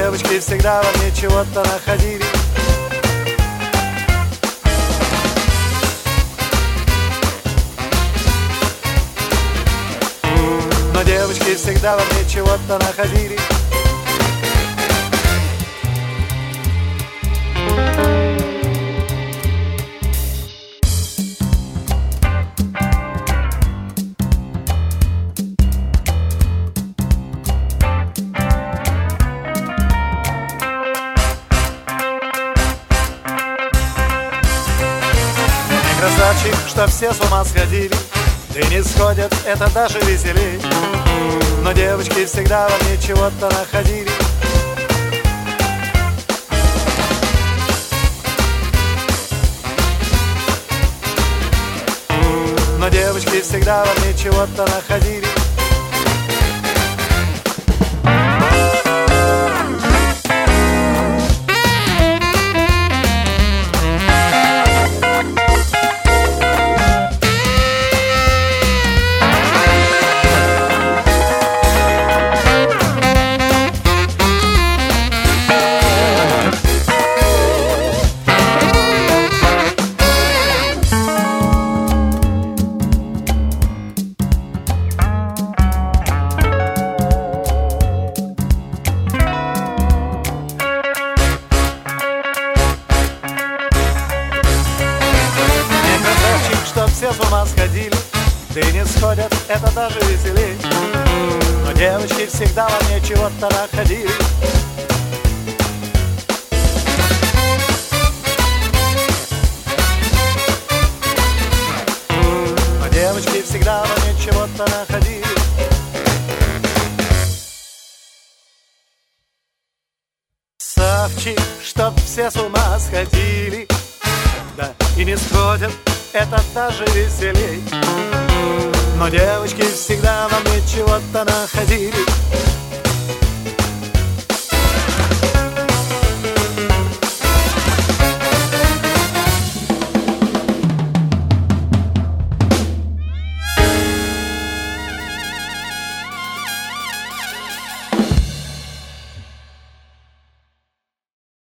девочки всегда во мне чего-то находили. Но девочки всегда во мне чего-то находили. Красавчик, что все с ума сходили, да и не сходят, это даже веселей. Но девочки всегда во мне чего-то находили. Но девочки всегда во мне чего-то находили. Все с ума сходили, да и не сходят, это даже веселей. Но девочки всегда во мне чего-то находили. Но девочки всегда во мне чего-то находили. Красавчик, чтоб все с ума сходили, да и не сходят, это даже веселей. Но девочки всегда во мне чего-то находили.